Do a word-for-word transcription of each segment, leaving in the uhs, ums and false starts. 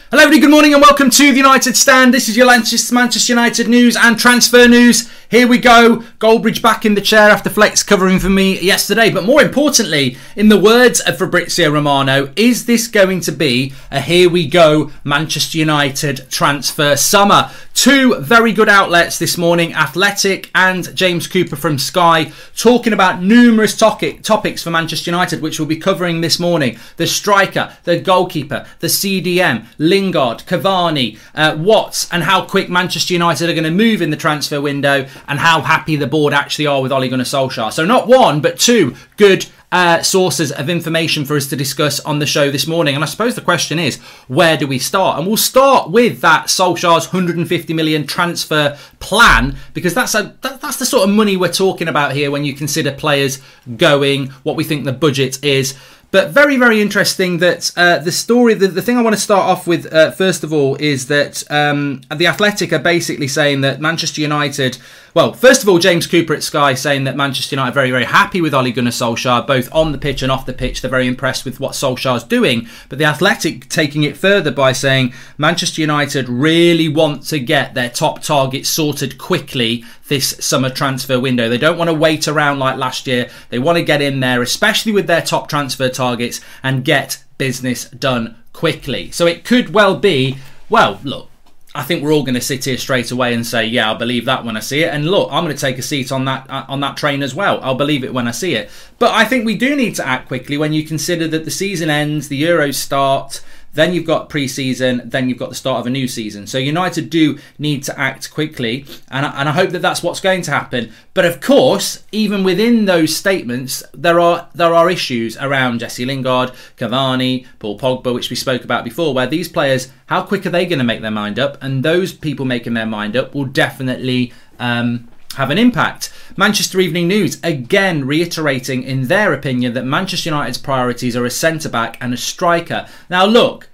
Hello everybody, good morning and welcome to the United Stand. This is your Manchester United news and transfer news. Here we go. Goldbridge back in the chair after Flex covering for me yesterday. But more importantly, in the words of Fabrizio Romano, is this going to be a here we go Manchester United transfer summer? Two very good outlets this morning, Athletic and James Cooper from Sky, talking about numerous topic, topics for Manchester United, which we'll be covering this morning. The striker, the goalkeeper, the C D M, Lingard, Cavani, uh, Watts, and how quick Manchester United are going to move in the transfer window, and how happy the board actually are with Ole Gunnar Solskjaer. So not one, but two good uh, sources of information for us to discuss on the show this morning. And I suppose the question is, where do we start? And we'll start with that Solskjaer's one hundred fifty million transfer plan, because that's a that, that's the sort of money we're talking about here when you consider players going, what we think the budget is. But very, very interesting that uh, the story, the, the thing I want to start off with, uh, first of all, is that um, The Athletic are basically saying that Manchester United, well, first of all, James Cooper at Sky saying that Manchester United are very, very happy with Ole Gunnar Solskjaer, both on the pitch and off the pitch. They're very impressed with what Solskjaer's doing. But The Athletic taking it further by saying Manchester United really want to get their top targets sorted quickly this summer transfer window. They don't want to wait around like last year. They want to get in there, especially with their top transfer targets, and get business done quickly. So it could well be, well, look, I think we're all going to sit here straight away and say, yeah, I'll believe that when I see it. And look, I'm going to take a seat on that uh, on that train as well. I'll believe it when I see it. But I think we do need to act quickly when you consider that the season ends, the Euros start, then you've got pre-season, then you've got the start of a new season. So United do need to act quickly, and I, and I hope that that's what's going to happen. But of course, even within those statements, there are there are issues around Jesse Lingard, Cavani, Paul Pogba, which we spoke about before, where these players, how quick are they going to make their mind up? And those people making their mind up will definitely Um, have an impact. Manchester Evening News again reiterating in their opinion that Manchester United's priorities are a centre-back and a striker. Now look,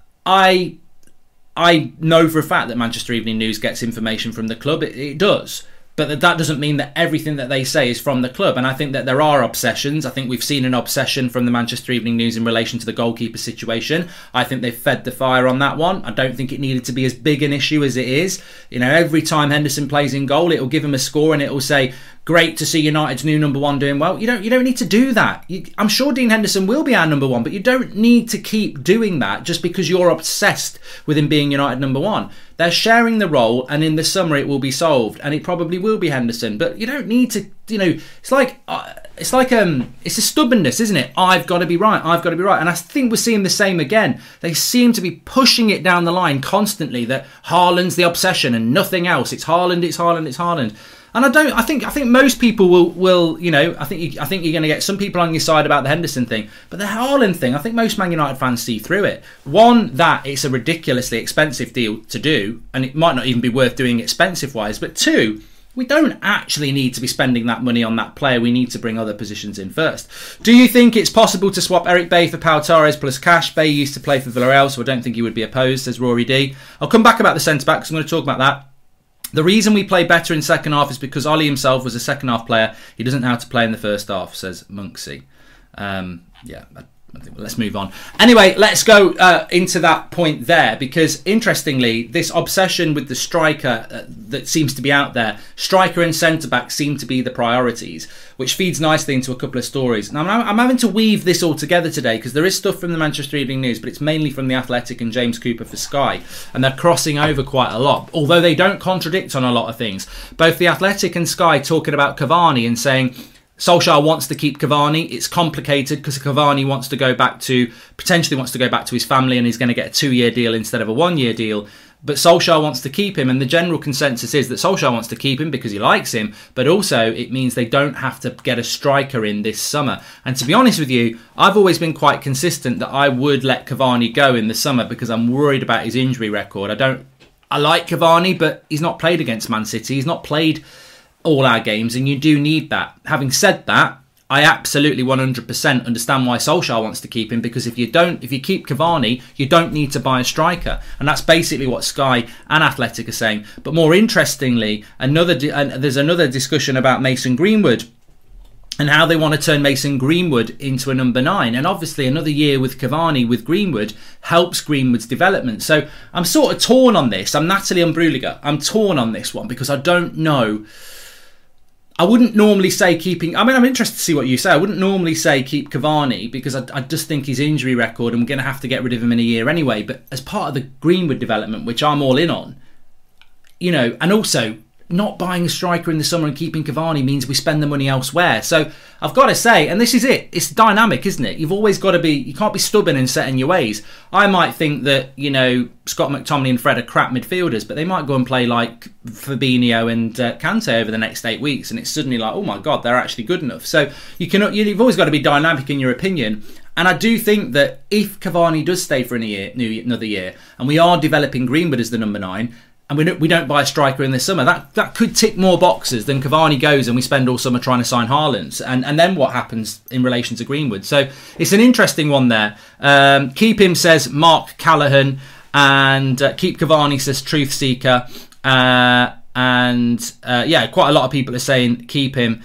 I I know for a fact that Manchester Evening News gets information from the club. It, it does. But that doesn't mean that everything that they say is from the club. And I think that there are obsessions. I think we've seen an obsession from the Manchester Evening News in relation to the goalkeeper situation. I think they've fed the fire on that one. I don't think it needed to be as big an issue as it is. You know, every time Henderson plays in goal, it'll give him a score and it'll say, great to see United's new number one doing well. You don't you don't need to do that. You, I'm sure Dean Henderson will be our number one, but you don't need to keep doing that just because you're obsessed with him being United number one. They're sharing the role, and in the summer it will be solved, and it probably will be Henderson. But you don't need to, you know, it's like uh, it's like um, it's a stubbornness, isn't it? I've got to be right. I've got to be right, and I think we're seeing the same again. They seem to be pushing it down the line constantly that Haaland's the obsession and nothing else. It's Haaland. It's Haaland. It's Haaland. And I don't. I think. I think most people will. Will you know? I think. You, I think you're going to get some people on your side about the Henderson thing, but the Haaland thing. I think most Man United fans see through it. One, that it's a ridiculously expensive deal to do, and it might not even be worth doing expensive wise. But two, we don't actually need to be spending that money on that player. We need to bring other positions in first. Do you think it's possible to swap Eric Bailly for Pau Torres plus cash? Bailly used to play for Villarreal, so I don't think he would be opposed, says Rory D. I'll come back about the centre back because I'm going to talk about that. The reason we play better in second half is because Ollie himself was a second half player. He doesn't know how to play in the first half, says Monksy. Um, yeah, I think, let's move on. Anyway, let's go uh, into that point there, because interestingly, this obsession with the striker uh, that seems to be out there, striker and centre-back seem to be the priorities, which feeds nicely into a couple of stories. Now, I'm, I'm having to weave this all together today because there is stuff from the Manchester Evening News, but it's mainly from The Athletic and James Cooper for Sky, and they're crossing over quite a lot, although they don't contradict on a lot of things. Both The Athletic and Sky talking about Cavani and saying Solskjaer wants to keep Cavani. It's complicated because Cavani wants to go back to, potentially wants to go back to his family, and he's going to get a two-year deal instead of a one-year deal. But Solskjaer wants to keep him, and the general consensus is that Solskjaer wants to keep him because he likes him, but also it means they don't have to get a striker in this summer. And to be honest with you, I've always been quite consistent that I would let Cavani go in the summer because I'm worried about his injury record. I don't, I like Cavani, but he's not played against Man City. He's not played all our games, and you do need that. Having said that, I absolutely one hundred percent understand why Solskjaer wants to keep him, because if you don't, if you keep Cavani, you don't need to buy a striker, and that's basically what Sky and Athletic are saying. But more interestingly, another uh, there's another discussion about Mason Greenwood. and how they want to turn Mason Greenwood into a number nine. And obviously another year with Cavani with Greenwood helps Greenwood's development. So I'm sort of torn on this. I'm Natalie Umbrüliger. I'm torn on this one because I don't know. I wouldn't normally say keeping... I mean, I'm interested to see what you say. I wouldn't normally say keep Cavani because I, I just think his injury record, and we're going to have to get rid of him in a year anyway. But as part of the Greenwood development, which I'm all in on, you know, and also not buying a striker in the summer and keeping Cavani means we spend the money elsewhere. So I've got to say, and this is it, it's dynamic, isn't it? You've always got to be, you can't be stubborn and set in your ways. I might think that, you know, Scott McTominay and Fred are crap midfielders, but they might go and play like Fabinho and uh, Kante over the next eight weeks, and it's suddenly like, oh my God, they're actually good enough. So you can, you've always got to be dynamic in your opinion. And I do think that if Cavani does stay for a year, another year, and we are developing Greenwood as the number nine, and we don't, we don't buy a striker in the summer, that that could tick more boxes than Cavani goes and we spend all summer trying to sign Haaland. And, and then what happens in relation to Greenwood? So it's an interesting one there. Um, keep him, says Mark Callahan. And uh, keep Cavani, says Truth Seeker. Uh, and uh, yeah, quite a lot of people are saying keep him.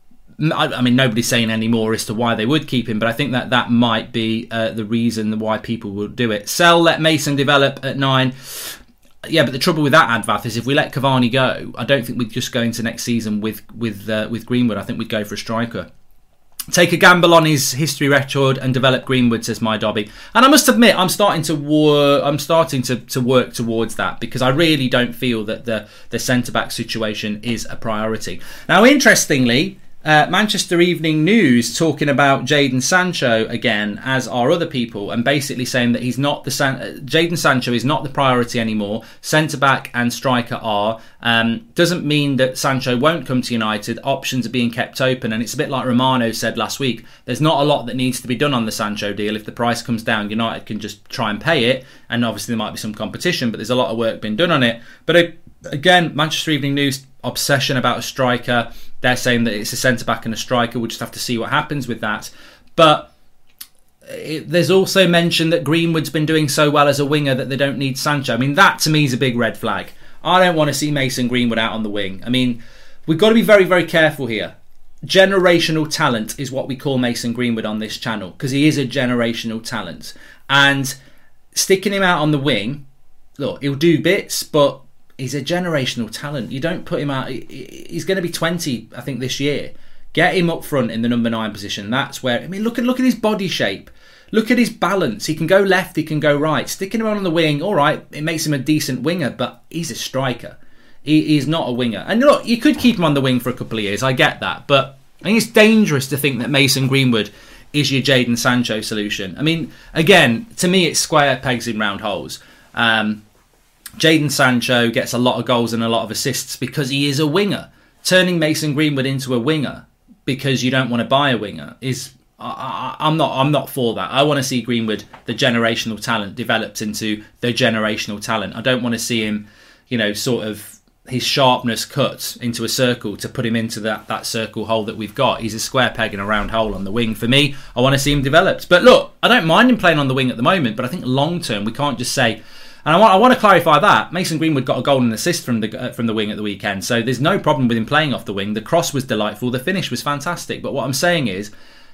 I, I mean, nobody's saying any more as to why they would keep him, but I think that that might be uh, the reason why people will do it. Sell, let Mason develop at nine. Yeah, but the trouble with that, Advath, is if we let Cavani go, I don't think we'd just go into next season with with uh, with Greenwood. I think we'd go for a striker. Take a gamble on his history record and develop Greenwood, says My Dobby. And I must admit, I'm starting to wor- I'm starting to, to work towards that because I really don't feel that the the centre back situation is a priority. Now, interestingly, Uh, Manchester Evening News talking about Jadon Sancho again, as are other people, and basically saying that he's not the San- uh, Jadon Sancho is not the priority anymore. Centre back and striker are. Um, doesn't mean that Sancho won't come to United. Options are being kept open, and it's a bit like Romano said last week. There's not a lot that needs to be done on the Sancho deal. If the price comes down, United can just try and pay it, and obviously there might be some competition, but there's a lot of work being done on it. But uh, again, Manchester Evening News obsession about a striker. They're saying that it's a centre-back and a striker. We'll just have to see what happens with that. But it, there's also mention that Greenwood's been doing so well as a winger that they don't need Sancho. I mean, that to me is a big red flag. I don't want to see Mason Greenwood out on the wing. I mean, we've got to be very, very careful here. Generational talent is what we call Mason Greenwood on this channel, because he is a generational talent. And sticking him out on the wing, look, he'll do bits, but he's a generational talent. You don't put him out. He's going to be twenty, I think, this year. Get him up front in the number nine position. That's where, I mean, look at look at his body shape. Look at his balance. He can go left, he can go right. Sticking him on the wing, all right, it makes him a decent winger, but he's a striker. He, he's not a winger. And look, you could keep him on the wing for a couple of years. I get that. But I think it's dangerous to think that Mason Greenwood is your Jadon Sancho solution. I mean, again, to me, it's square pegs in round holes. Um... Jadon Sancho gets a lot of goals and a lot of assists because he is a winger. Turning Mason Greenwood into a winger because you don't want to buy a winger is I, I, I'm not I'm not for that. I want to see Greenwood, the generational talent, developed into the generational talent. I don't want to see him, you know, sort of his sharpness cut into a circle to put him into that, that circle hole that we've got. He's a square peg in a round hole on the wing. For me, I want to see him developed. But look, I don't mind him playing on the wing at the moment, but I think long term we can't just say. And I want, I want to clarify that Mason Greenwood got a goal and assist from the uh, from the wing at the weekend, so there's no problem with him playing off the wing. The cross was delightful, the finish was fantastic. But what I'm saying is,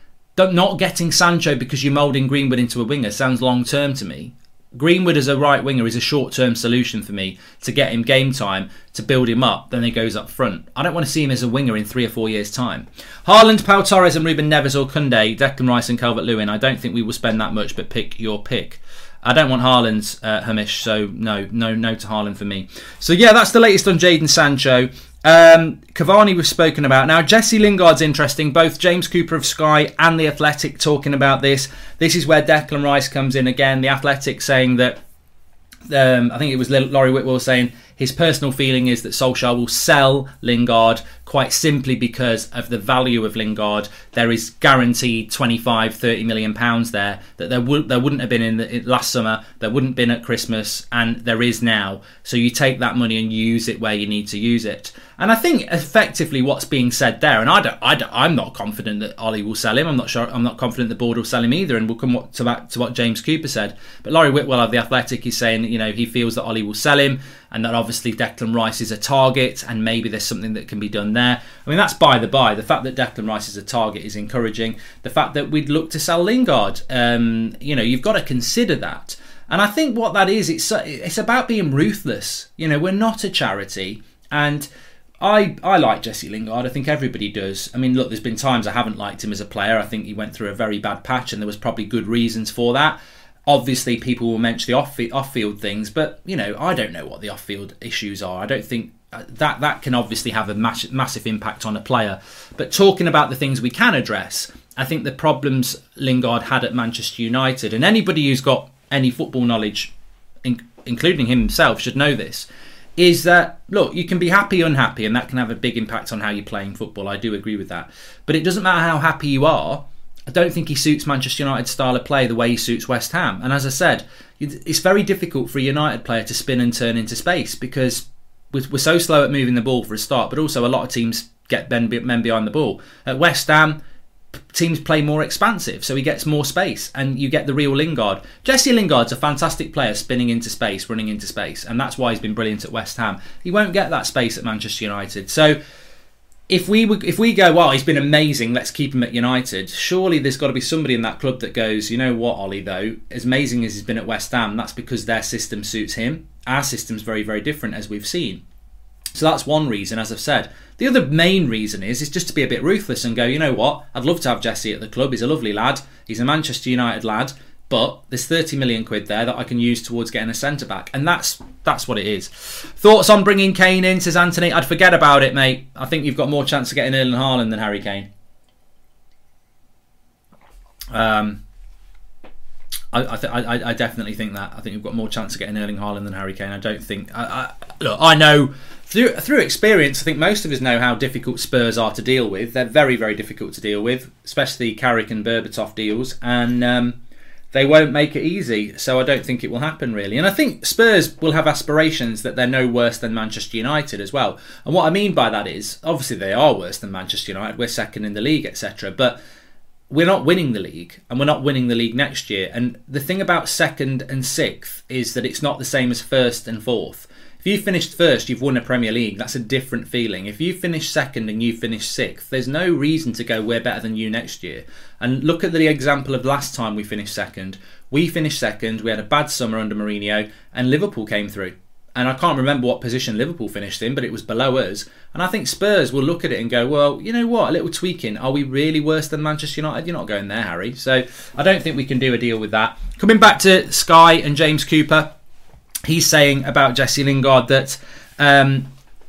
not getting Sancho because you're moulding Greenwood into a winger sounds long term to me. Greenwood as a right winger is a short term solution for me to get him game time, to build him up, then he goes up front. I don't want to see him as a winger in three or four years' time. Haaland, Pau Torres and Ruben Neves or Koundé, Declan Rice and Calvert-Lewin. I don't think we will spend that much, but pick your pick. I don't want Haaland, uh, Hamish, so no, no, no to Haaland for me. So yeah, that's the latest on Jadon Sancho. Um, Cavani we've spoken about. Now, Jesse Lingard's interesting. Both James Cooper of Sky and The Athletic talking about this. This is where Declan Rice comes in again. The Athletic saying that, um, I think it was Laurie Whitwell saying, his personal feeling is that Solskjaer will sell Lingard quite simply because of the value of Lingard. There is guaranteed twenty-five, thirty million pounds there that there would there wouldn't have been in the in last summer, there wouldn't have been at Christmas, and there is now. So you take that money and use it where you need to use it. And I think effectively what's being said there, and I don't, I don't, I'm not confident that Ollie will sell him. I'm not sure. I'm not confident the board will sell him either. And we'll come to that to what James Cooper said. But Laurie Whitwell of The Athletic is saying, you know, he feels that Ollie will sell him. and that obviously Declan Rice is a target, and maybe there's something that can be done there. I mean, that's by the by. The fact that Declan Rice is a target is encouraging. The fact that we'd look to sell Lingard, um, you know, you've got to consider that. And I think what that is, it's it's about being ruthless. You know, we're not a charity, and I I like Jesse Lingard. I think everybody does. I mean, look, there's been times I haven't liked him as a player. I think he went through a very bad patch, and there was probably good reasons for that. Obviously, people will mention the off off-field things, but you know, I don't know what the off-field issues are. I don't think that that can obviously have a mass, massive impact on a player. But talking about the things we can address, I think the problems Lingard had at Manchester United, and anybody who's got any football knowledge, in, including him himself, should know this, is that, look, you can be happy, unhappy, and that can have a big impact on how you're playing football. I do agree with that. But it doesn't matter how happy you are. I don't think he suits Manchester United's style of play the way he suits West Ham. And as I said, it's very difficult for a United player to spin and turn into space, because we're so slow at moving the ball for a start, but also a lot of teams get men behind the ball. At West Ham, teams play more expansive, so he gets more space, and you get the real Lingard. Jesse Lingard's a fantastic player, spinning into space, running into space, and that's why he's been brilliant at West Ham. He won't get that space at Manchester United. So if we if we go, well, he's been amazing, let's keep him at United, surely there's got to be somebody in that club that goes, you know what, Ollie, though, as amazing as he's been at West Ham, that's because their system suits him. Our system's very, very different, as we've seen. So that's one reason, as I've said. The other main reason is is just to be a bit ruthless and go, you know what, I'd love to have Jesse at the club. He's a lovely lad. He's a Manchester United lad. But there's thirty million quid there that I can use towards getting a centre-back. And that's that's what it is. Thoughts on bringing Kane in, says Anthony? I'd forget about it, mate. I think you've got more chance of getting Erling Haaland than Harry Kane. Um... I, I, th- I, I definitely think that. I think you've got more chance of getting Erling Haaland than Harry Kane. I don't think... I, I, look, I know... Through, through experience, I think most of us know how difficult Spurs are to deal with. They're very, very difficult to deal with, especially Carrick and Berbatov deals. And um, they won't make it easy. So I don't think it will happen, really. And I think Spurs will have aspirations that they're no worse than Manchester United as well. And what I mean by that is, obviously they are worse than Manchester United. We're second in the league, et cetera. But we're not winning the league, and we're not winning the league next year. And the thing about second and sixth is that it's not the same as first and fourth. If you finished first, you've won a Premier League. That's a different feeling. If you finish second and you finish sixth, there's no reason to go, we're better than you next year. And look at the example of last time we finished second. We finished second, we had a bad summer under Mourinho, and Liverpool came through. And I can't remember what position Liverpool finished in, but it was below us. And I think Spurs will look at it and go, well, you know what, a little tweaking. Are we really worse than Manchester United? You're not going there, Harry. So I don't think we can do a deal with that. Coming back to Sky and James Cooper, he's saying about Jesse Lingard that um,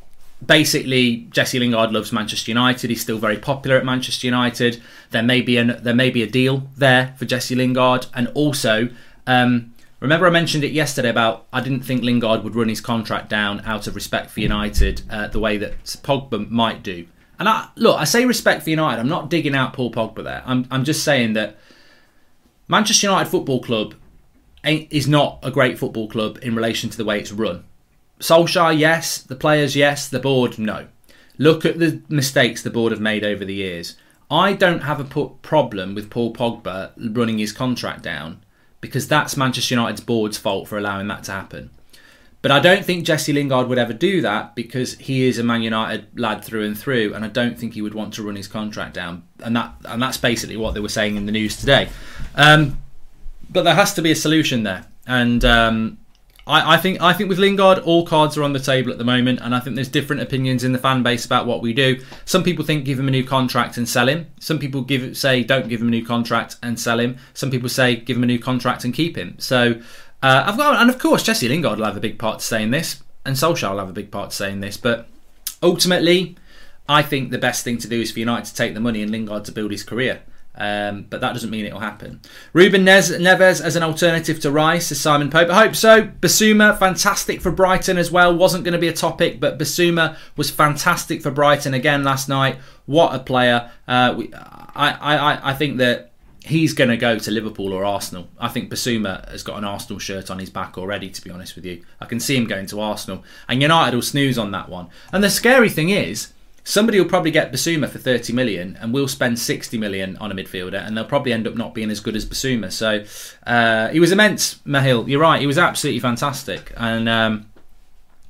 basically Jesse Lingard loves Manchester United. He's still very popular at Manchester United. There may be, an, there may be a deal there for Jesse Lingard. And also... Um, Remember I mentioned it yesterday about I didn't think Lingard would run his contract down out of respect for United uh, the way that Pogba might do. And I, look, I say respect for United. I'm not digging out Paul Pogba there. I'm, I'm just saying that Manchester United Football Club ain't, is not a great football club in relation to the way it's run. Solskjaer, yes. The players, yes. The board, no. Look at the mistakes the board have made over the years. I don't have a problem with Paul Pogba running his contract down, because that's Manchester United's board's fault for allowing that to happen. But I don't think Jesse Lingard would ever do that, because he is a Man United lad through and through, and I don't think he would want to run his contract down. And that and that's basically what they were saying in the news today. Um, but there has to be a solution there. And um, I, I think I think with Lingard, all cards are on the table at the moment, and I think there's different opinions in the fan base about what we do. Some people think give him a new contract and sell him. Some people give say don't give him a new contract and sell him. Some people say give him a new contract and keep him. So uh, I've got, and of course Jesse Lingard will have a big part to say in this, and Solskjaer will have a big part to say in this. But ultimately, I think the best thing to do is for United to take the money and Lingard to build his career. Um, but that doesn't mean it will happen. Ruben Neves as an alternative to Rice, says Simon Pope. I hope so. Basuma, fantastic for Brighton as well. Wasn't going to be a topic, but Basuma was fantastic for Brighton again last night. What a player. Uh, we, I, I, I think that he's going to go to Liverpool or Arsenal. I think Basuma has got an Arsenal shirt on his back already, to be honest with you. I can see him going to Arsenal. And United will snooze on that one. And the scary thing is, somebody will probably get Basuma for thirty million and we'll spend sixty million on a midfielder, and they'll probably end up not being as good as Basuma. So uh, he was immense, Mahil. You're right, he was absolutely fantastic. And um,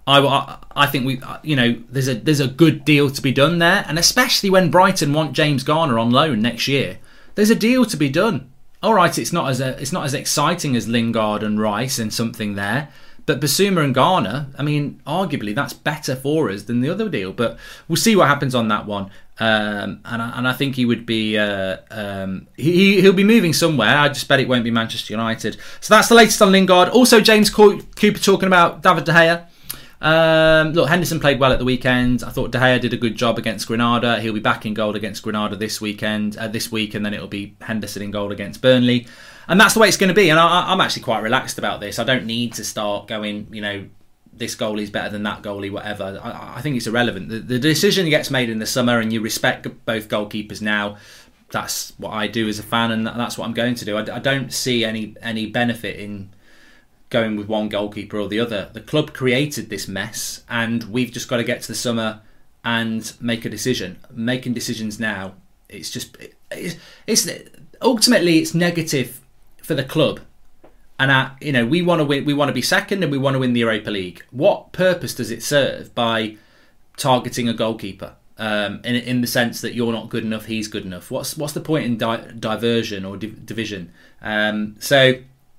I, I, I think we, you know, there's a there's a good deal to be done there, and especially when Brighton want James Garner on loan next year, there's a deal to be done. All right, it's not as a, it's not as exciting as Lingard and Rice and something there, but Basuma and Garner, I mean, arguably that's better for us than the other deal. But we'll see what happens on that one. Um, and I, and I think he would be uh, um, he he'll be moving somewhere. I just bet it won't be Manchester United. So that's the latest on Lingard. Also, James Cooper talking about David De Gea. Um, look, Henderson played well at the weekend. I thought De Gea did a good job against Granada. He'll be back in goal against Granada this weekend, uh, this week, and then it'll be Henderson in goal against Burnley. And that's the way it's going to be. And I, I'm actually quite relaxed about this. I don't need to start going, you know, this goalie's better than that goalie, whatever. I, I think it's irrelevant. The, the decision gets made in the summer, and you respect both goalkeepers now. That's what I do as a fan, and that's what I'm going to do. I, I don't see any any benefit in going with one goalkeeper or the other. The club created this mess, and we've just got to get to the summer and make a decision. Making decisions now, it's just it's, it's ultimately it's negative for the club. And uh, you know, we want to win. We want to be second, and we want to win the Europa League. What purpose does it serve by targeting a goalkeeper? Um, in in the sense that you're not good enough, he's good enough. What's what's the point in di- diversion or di- division? Um, so.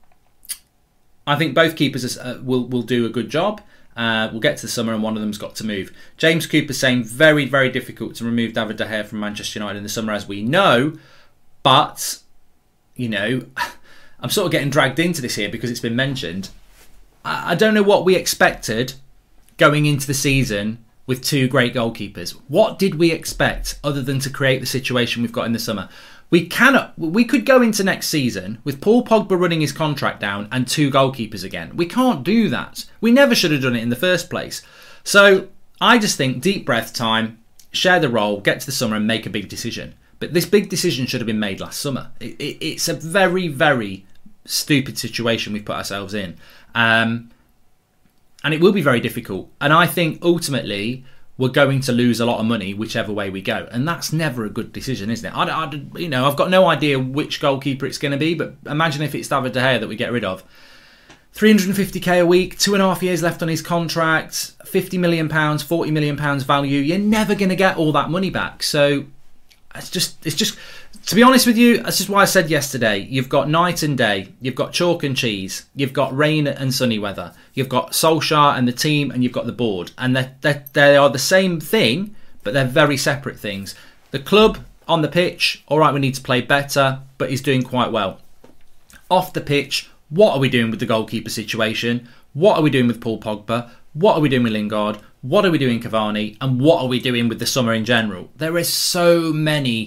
I think both keepers uh, will will do a good job. Uh, we'll get to the summer and one of them's got to move. James Cooper saying very, very difficult to remove David De Gea from Manchester United in the summer, as we know. But, you know, I'm sort of getting dragged into this here because it's been mentioned. I, I don't know what we expected going into the season with two great goalkeepers. What did we expect other than to create the situation we've got in the summer? We cannot. We could go into next season with Paul Pogba running his contract down and two goalkeepers again. We can't do that. We never should have done it in the first place. So I just think deep breath time, share the role, get to the summer and make a big decision. But this big decision should have been made last summer. It, it, it's a very, very stupid situation we've put ourselves in. Um, and it will be very difficult. And I think ultimately we're going to lose a lot of money whichever way we go, and that's never a good decision, isn't it? I, I, you know, I've got no idea which goalkeeper it's going to be, but imagine if it's David De Gea that we get rid of. three hundred fifty k a week, two and a half years left on his contract, fifty million pounds, forty million pounds value. You're never going to get all that money back. So it's just, it's just. To be honest with you, that's just why I said yesterday, you've got night and day, you've got chalk and cheese, you've got rain and sunny weather, you've got Solskjaer and the team, and you've got the board. And they're, they're, they are the same thing, but they're very separate things. The club on the pitch, all right, we need to play better, but he's doing quite well. Off the pitch, what are we doing with the goalkeeper situation? What are we doing with Paul Pogba? What are we doing with Lingard? What are we doing with Cavani? And what are we doing with the summer in general? There is so many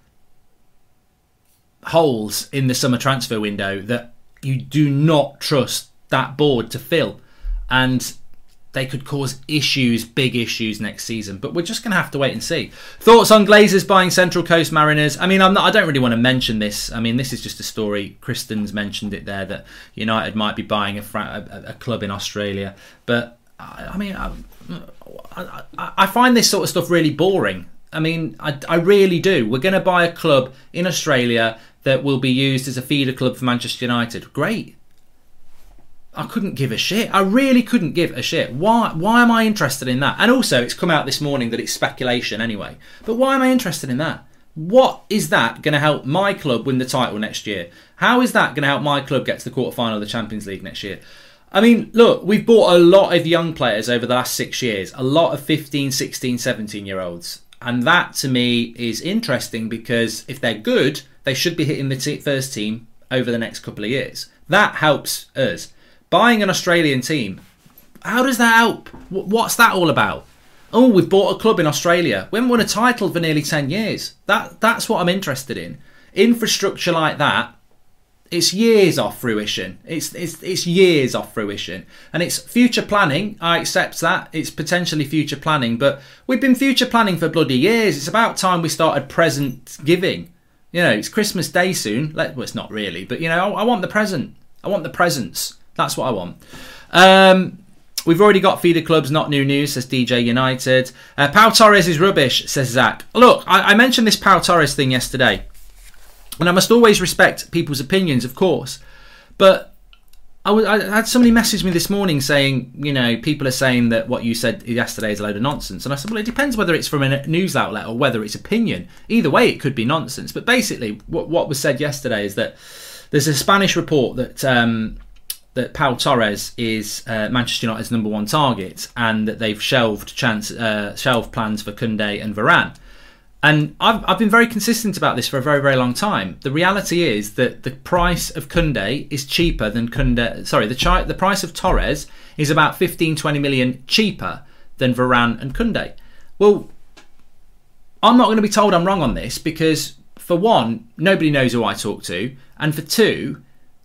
holes in the summer transfer window that you do not trust that board to fill, and they could cause issues, big issues next season. But we're just going to have to wait and see. Thoughts on Glazers buying Central Coast Mariners? I mean, I'm not. I don't really want to mention this. I mean, this is just a story. Kristen's mentioned it there that United might be buying a, a, a club in Australia. But I, I mean, I, I, I find this sort of stuff really boring. I mean, I, I really do. We're going to buy a club in Australia that will be used as a feeder club for Manchester United. Great. I couldn't give a shit. I really couldn't give a shit. Why Why am I interested in that? And also, it's come out this morning that it's speculation anyway. But why am I interested in that? What is that going to help my club win the title next year? How is that going to help my club get to the quarterfinal of the Champions League next year? I mean, look, we've bought a lot of young players over the last six years. A lot of fifteen, sixteen, seventeen year olds. And that, to me, is interesting because if they're good, they should be hitting the t- first team over the next couple of years. That helps us. Buying an Australian team, how does that help? What's that all about? Oh, we've bought a club in Australia. We haven't won a title for nearly ten years. That That's what I'm interested in. Infrastructure like that, it's years off fruition. It's, it's, it's years off fruition. And it's future planning. I accept that. It's potentially future planning. But we've been future planning for bloody years. It's about time we started present giving. You know, it's Christmas Day soon. Well, it's not really. But, you know, I, I want the present. I want the presents. That's what I want. Um, we've already got feeder clubs, not new news, says D J United. Uh, Pau Torres is rubbish, says Zach. Look, I, I mentioned this Pau Torres thing yesterday. And I must always respect people's opinions, of course. But I, was, I had somebody message me this morning saying, you know, people are saying that what you said yesterday is a load of nonsense. And I said, well, it depends whether it's from a news outlet or whether it's opinion. Either way, it could be nonsense. But basically, what, what was said yesterday is that there's a Spanish report that um, that Pau Torres is uh, Manchester United's number one target, and that they've shelved chance uh, shelved plans for Koundé and Varane. And I've, I've been very consistent about this for a very, very long time. The reality is that the price of Koundé is cheaper than Koundé. Sorry, the, chi- the price of Torres is about fifteen, twenty million cheaper than Varane and Koundé. Well, I'm not going to be told I'm wrong on this because, for one, nobody knows who I talk to. And for two,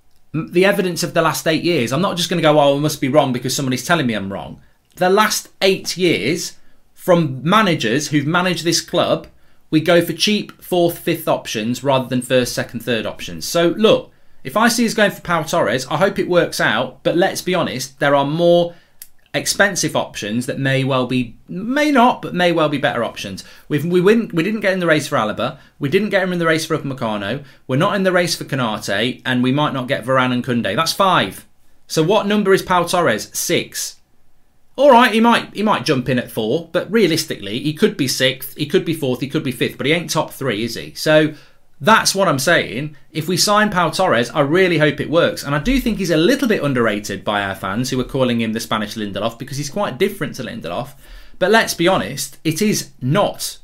the evidence of the last eight years, I'm not just going to go, oh, I must be wrong because somebody's telling me I'm wrong. The last eight years, from managers who've managed this club, we go for cheap fourth, fifth options rather than first, second, third options. So look, if I see us going for Pau Torres, I hope it works out. But let's be honest, there are more expensive options that may well be, may not, but may well be better options. We've, we wouldn't, we didn't get in the race for Alaba. We didn't get him in the race for Upamecano. We're not in the race for Konate, and we might not get Varane and Koundé. That's five. So what number is Pau Torres? Six. All right, he might he might jump in at four, but realistically, he could be sixth, he could be fourth, he could be fifth, but he ain't top three, is he? So that's what I'm saying. If we sign Pau Torres, I really hope it works. And I do think he's a little bit underrated by our fans who are calling him the Spanish Lindelof because he's quite different to Lindelof. But let's be honest, it is not,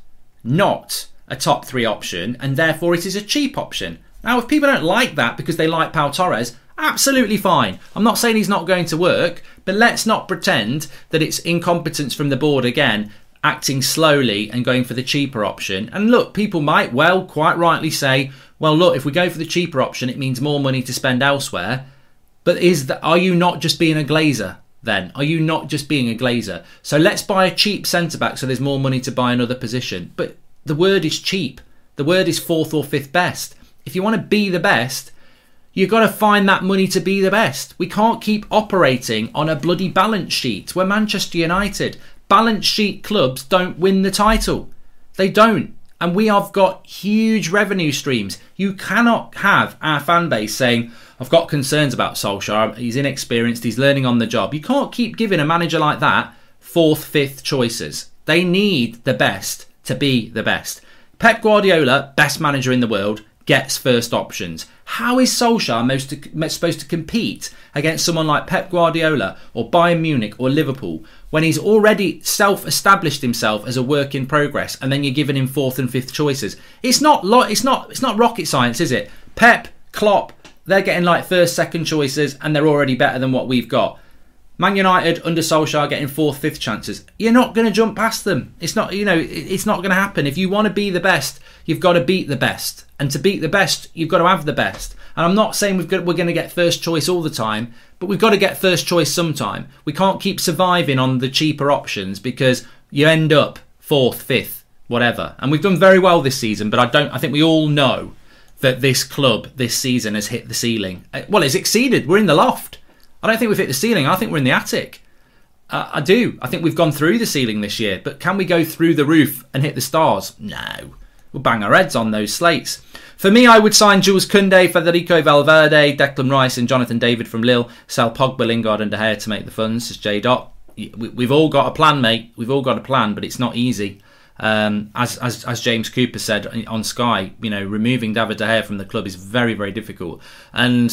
not a top three option, and therefore it is a cheap option. Now, if people don't like that because they like Pau Torres, absolutely fine. I'm not saying he's not going to work, but let's not pretend that it's incompetence from the board again, acting slowly and going for the cheaper option. And look, people might well quite rightly say, well, look, if we go for the cheaper option, it means more money to spend elsewhere. But is that, are you not just being a glazer then? Are you not just being a glazer? So let's buy a cheap centre-back so there's more money to buy another position. But the word is cheap. The word is fourth or fifth best. If you want to be the best, you've got to find that money to be the best. We can't keep operating on a bloody balance sheet. We're Manchester United. Balance sheet clubs don't win the title. They don't. And we have got huge revenue streams. You cannot have our fan base saying, I've got concerns about Solskjaer. He's inexperienced. He's learning on the job. You can't keep giving a manager like that fourth, fifth choices. They need the best to be the best. Pep Guardiola, best manager in the world, gets first options. How is Solskjaer most to, supposed to compete against someone like Pep Guardiola or Bayern Munich or Liverpool when he's already self-established himself as a work in progress, and then you're giving him fourth and fifth choices? It's not lo- it's not it's not rocket science, is it? Pep, Klopp, they're getting like first, second choices, and they're already better than what we've got. Man United under Solskjaer getting fourth, fifth chances. You're not going to jump past them. It's not, you know, it's not going to happen. If you want to be the best, you've got to beat the best. And to beat the best, you've got to have the best. And I'm not saying we've got, we're going to get first choice all the time, but we've got to get first choice sometime. We can't keep surviving on the cheaper options because you end up fourth, fifth, whatever. And we've done very well this season, but I don't. I think we all know that this club this season has hit the ceiling. Well, it's exceeded. We're in the loft. I don't think we've hit the ceiling. I think we're in the attic. Uh, I do. I think we've gone through the ceiling this year. But can we go through the roof and hit the stars? No. We'll bang our heads on those slates. For me, I would sign Jules Koundé, Federico Valverde, Declan Rice and Jonathan David from Lille. Sell Pogba, Lingard and De Gea to make the funds, says J. Dot. We've all got a plan, mate. We've all got a plan, but it's not easy. Um, as, as as James Cooper said on Sky, you know, removing David De Gea from the club is very, very difficult. And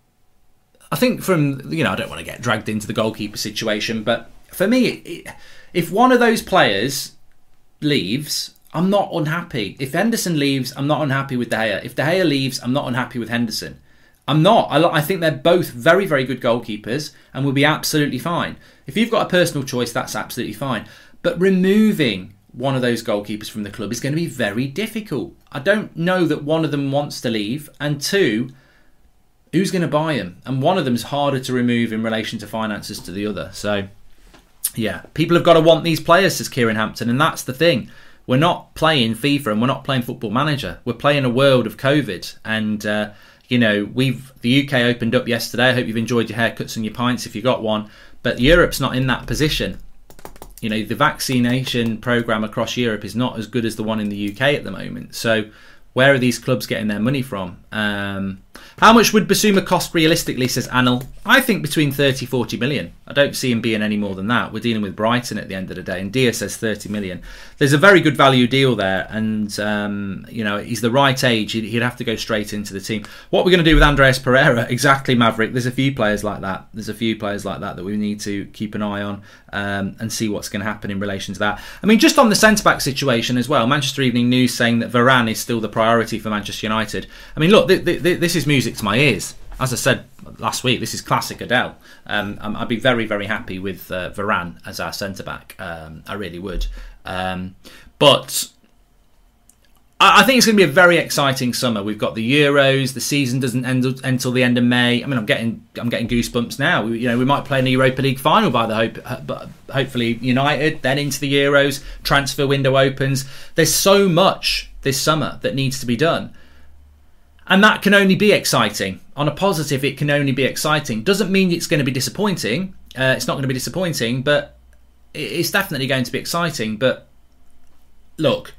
I think from, you know, I don't want to get dragged into the goalkeeper situation, but for me, it, if one of those players leaves, I'm not unhappy. If Henderson leaves, I'm not unhappy with De Gea. If De Gea leaves, I'm not unhappy with Henderson. I'm not. I, I think they're both very, very good goalkeepers and will be absolutely fine. If you've got a personal choice, that's absolutely fine. But removing one of those goalkeepers from the club is going to be very difficult. I don't know that one of them wants to leave, and two, who's going to buy him? And one of them's harder to remove in relation to finances to the other. So, yeah, people have got to want these players, says Kieran Hampton, and that's the thing. We're not playing FIFA and we're not playing Football Manager. We're playing a world of COVID. And, uh, you know, we've the U K opened up yesterday. I hope you've enjoyed your haircuts and your pints if you got one. But Europe's not in that position. You know, the vaccination programme across Europe is not as good as the one in the U K at the moment. So Where are these clubs getting their money from? Um, how much would Bissouma cost realistically, says Anil? I think between thirty, forty million. I don't see him being any more than that. We're dealing with Brighton at the end of the day, and Dia says thirty million. There's a very good value deal there, and um, you know, he's the right age. He'd, he'd have to go straight into the team. What we're going to do with Andreas Pereira? Exactly, Maverick. There's a few players like that. There's a few players like that that we need to keep an eye on um, and see what's going to happen in relation to that. I mean, just on the centre-back situation as well, Manchester Evening News saying that Varane is still the priority for Manchester United. I mean, look, th- th- this is music to my ears. As I said last week, this is classic Adele. Um, I'd be very, very happy with uh, Varane as our centre-back. Um, I really would. Um, but I, I think it's going to be a very exciting summer. We've got the Euros. The season doesn't end until the end of May. I mean, I'm getting I'm getting goosebumps now. We, you know, we might play in the Europa League final by the hope, but hopefully United. Then into the Euros. Transfer window opens. There's so much this summer that needs to be done. And that can only be exciting. On a positive, it can only be exciting. Doesn't mean it's going to be disappointing. Uh, it's not going to be disappointing, but it's definitely going to be exciting. But look,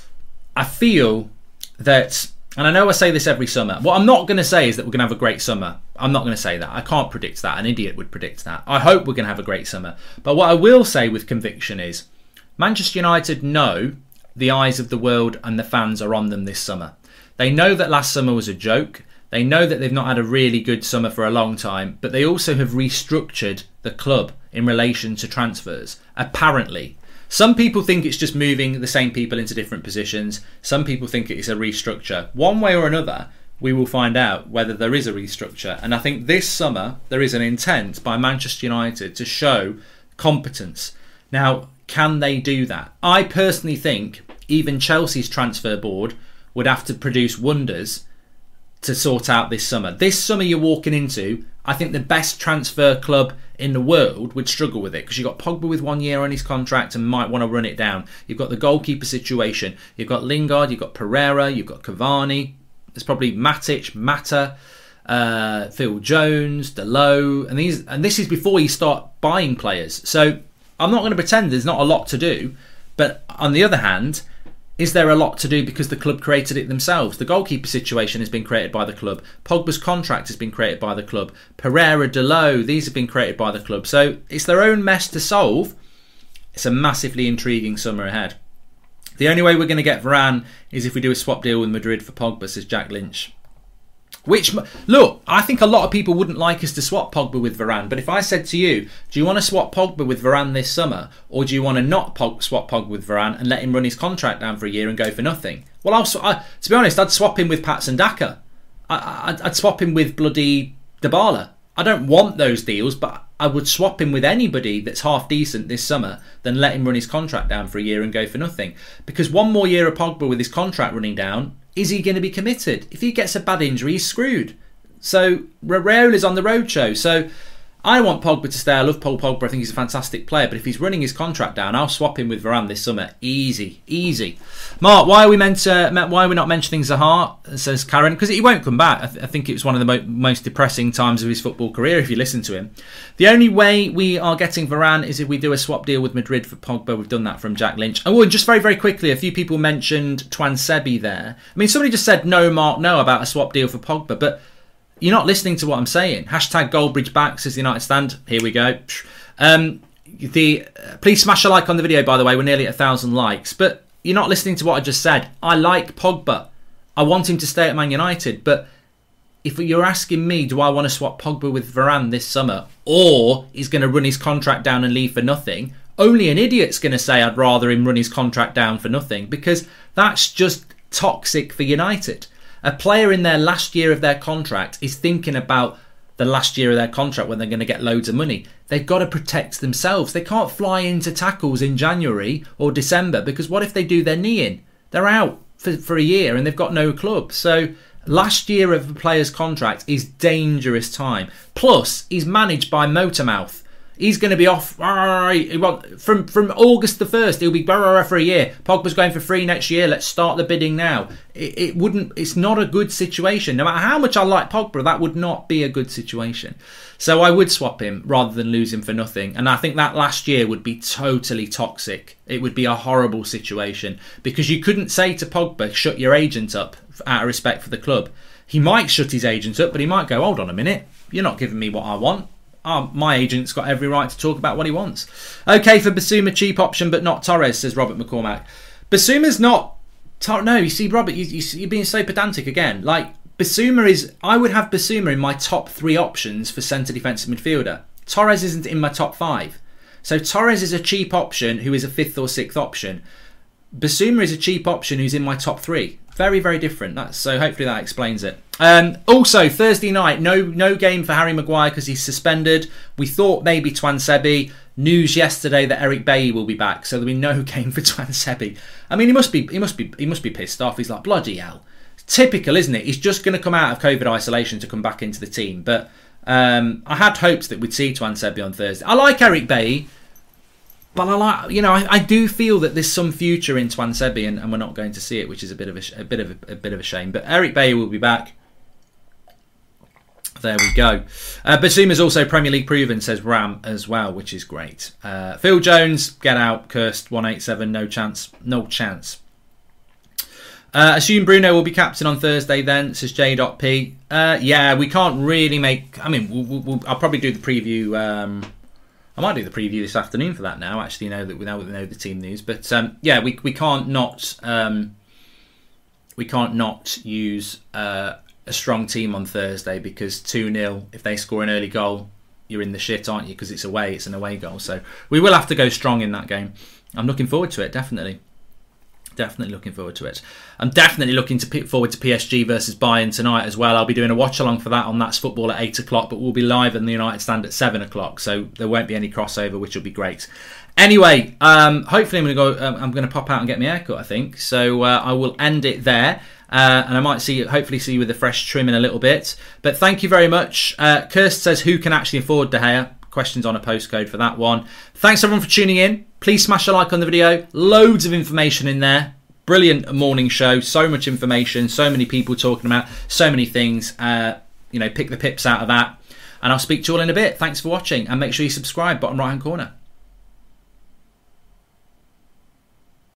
I feel that, and I know I say this every summer, what I'm not going to say is that we're going to have a great summer. I'm not going to say that. I can't predict that. An idiot would predict that. I hope we're going to have a great summer. But what I will say with conviction is Manchester United know the eyes of the world and the fans are on them this summer. They know that last summer was a joke. They know that they've not had a really good summer for a long time, but they also have restructured the club in relation to transfers, apparently. Some people think it's just moving the same people into different positions. Some people think it's a restructure. One way or another, we will find out whether there is a restructure. And I think this summer, there is an intent by Manchester United to show competence. Now, can they do that? I personally think even Chelsea's transfer board would have to produce wonders to sort out this summer. This summer you're walking into, I think the best transfer club in the world would struggle with it because you've got Pogba with one year on his contract and might want to run it down. You've got the goalkeeper situation. You've got Lingard, you've got Pereira, you've got Cavani. There's probably Matic, Mata, uh, Phil Jones, Dalot, and these. And this is before you start buying players. So I'm not going to pretend there's not a lot to do. But on the other hand, is there a lot to do because the club created it themselves? The goalkeeper situation has been created by the club. Pogba's contract has been created by the club. Pereira, Dalot, these have been created by the club. So it's their own mess to solve. It's a massively intriguing summer ahead. The only way we're going to get Varane is if we do a swap deal with Madrid for Pogba, says Jack Lynch. Which, look, I think a lot of people wouldn't like us to swap Pogba with Varane. But if I said to you, do you want to swap Pogba with Varane this summer? Or do you want to not pog- swap Pogba with Varane and let him run his contract down for a year and go for nothing? Well, I'll, sw- I, to be honest, I'd swap him with Patson Daka. I, I'd, I'd swap him with bloody Dybala. I don't want those deals, but I would swap him with anybody that's half decent this summer than let him run his contract down for a year and go for nothing. Because one more year of Pogba with his contract running down, is he going to be committed? If he gets a bad injury, he's screwed. So Raiola is on the roadshow. So I want Pogba to stay. I love Paul Pogba. I think he's a fantastic player. But if he's running his contract down, I'll swap him with Varane this summer. Easy, easy. Mark, why are we meant to? Why are we not mentioning Zaha? Says Karen, because he won't come back. I, th- I think it was one of the mo- most depressing times of his football career. If you listen to him, the only way we are getting Varane is if we do a swap deal with Madrid for Pogba. We've done that from Jack Lynch. Oh, and just very, very quickly, a few people mentioned Twansebi there. I mean, somebody just said no, Mark, no about a swap deal for Pogba, but you're not listening to what I'm saying. Hashtag Goldbridge back, says the United Stand. Here we go. Um, the uh, please smash a like on the video, by the way. We're nearly at a thousand likes. But you're not listening to what I just said. I like Pogba. I want him to stay at Man United. But if you're asking me, do I want to swap Pogba with Varane this summer? Or he's going to run his contract down and leave for nothing? Only an idiot's going to say I'd rather him run his contract down for nothing. Because that's just toxic for United. A player in their last year of their contract is thinking about the last year of their contract when they're going to get loads of money. They've got to protect themselves. They can't fly into tackles in January or December because what if they do their knee in? They're out for, for a year and they've got no club. So last year of a player's contract is dangerous time. Plus, he's managed by Motormouth. He's going to be off from from August the first. He'll be for a year. Pogba's going for free next year. Let's start the bidding now. It, it wouldn't. It's not a good situation. No matter how much I like Pogba, that would not be a good situation. So I would swap him rather than lose him for nothing. And I think that last year would be totally toxic. It would be a horrible situation because you couldn't say to Pogba, shut your agent up out of respect for the club. He might shut his agent up, but he might go, hold on a minute, you're not giving me what I want. Oh, my agent's got every right to talk about what he wants. Okay, for Bissouma, cheap option, but not Torres, says Robert McCormack. Bissouma's not... No, you see, Robert, you, you, you're being so pedantic again. Like, Bissouma is... I would have Bissouma in my top three options for centre defensive midfielder. Torres isn't in my top five. So Torres is a cheap option who is a fifth or sixth option. Bissouma is a cheap option who's in my top three. Very, very different. That's, so hopefully that explains it. Um, also, Thursday night, no no game for Harry Maguire because he's suspended. We thought maybe Tuanzebe. News yesterday that Eric Bailly will be back, so there'll be no game for Tuanzebe. I mean, he must be he must be he must be pissed off. He's like, bloody hell. Typical, isn't it? He's just going to come out of COVID isolation to come back into the team. But um, I had hopes that we'd see Tuanzebe on Thursday. I like Eric Bailly. But I like, you know, I, I do feel that there's some future in Tuanzebe, and, and we're not going to see it, which is a bit of a, a bit of a, a bit of a shame. But Eric Bailly will be back. There we go. Uh, Bissouma's also Premier League proven, says Ram as well, which is great. Uh, Phil Jones, get out, cursed one eighty-seven, no chance, no chance. Uh, assume Bruno will be captain on Thursday then, says J P. Uh, yeah, we can't really make. I mean, we'll, we'll, I'll probably do the preview. Um, I might do the preview this afternoon for that now. Actually, know that we now know the team news, but um, yeah, we we can't not um, we can't not use uh, a strong team on Thursday because two nil. If they score an early goal, you're in the shit, aren't you? Because it's away, it's an away goal. So we will have to go strong in that game. I'm looking forward to it, definitely. Definitely looking forward to it. I'm definitely looking to p- forward to P S G versus Bayern tonight as well. I'll be doing a watch along for that on That's Football at eight o'clock, but we'll be live in the United Stand at seven o'clock, so there won't be any crossover, which will be great. Anyway, um, hopefully I'm going to go. Um, I'm going to pop out and get my haircut, I think. So uh, I will end it there, uh, and I might see, hopefully, see you with a fresh trim in a little bit. But thank you very much. Uh, Kirst says, who can actually afford De Gea? Questions on a postcode for that one. Thanks everyone for tuning in. Please smash a like on the video. Loads of information in there. Brilliant morning show. So much information. So many people talking about so many things. Uh, you know, pick the pips out of that. And I'll speak to you all in a bit. Thanks for watching. And make sure you subscribe, bottom right hand corner.